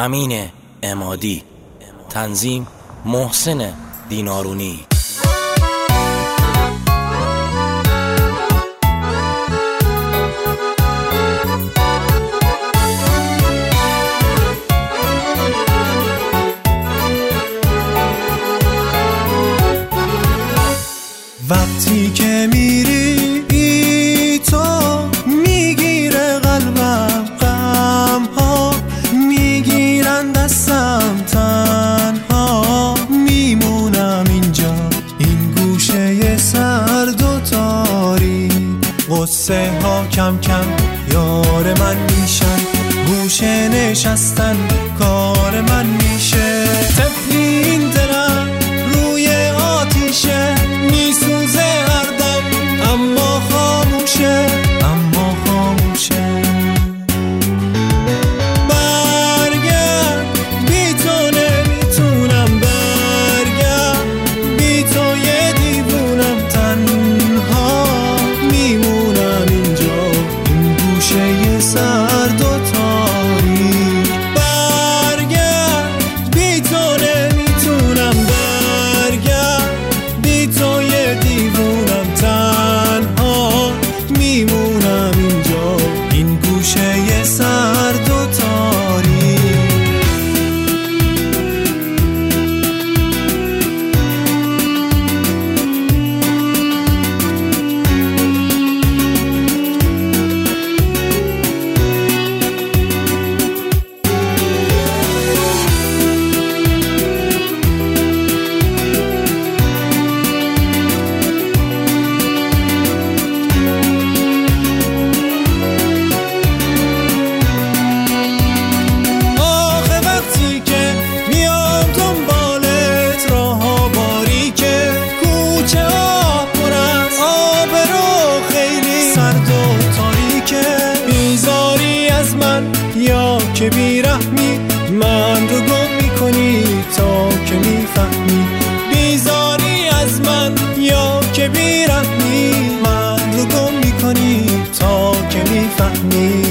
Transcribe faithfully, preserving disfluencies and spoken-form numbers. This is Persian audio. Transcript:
امین عمادی، تنظیم محسن دینارونی. وقتی که میری تو میگیره قلبم، غم ها میگیرن دستم، تنها میمونم اینجا این گوشه سرد و تاریک. قصه ها کم کم یار من میشن، گوشه نشستن کار من میشه. طفلی این دلم روی آتیشه، میسوزه هر دم اما خاموشه، اما خاموشه. برگرد بی تو نمیتونم، برگرد بی تو یه دیوونم، تنها میمونم اینجا این گوشه سرد و تاریک. برگرد بی تو نمیتونم، برگرد بی تو یه دیوونم، تنها میمونم اینجا این گوشه سرد و تاریک. یا که بیرحمی من رو گم میکنی تا که میفهمی، بیزاری از من یا که بیرحمی من رو گم میکنی تا که میفهمی.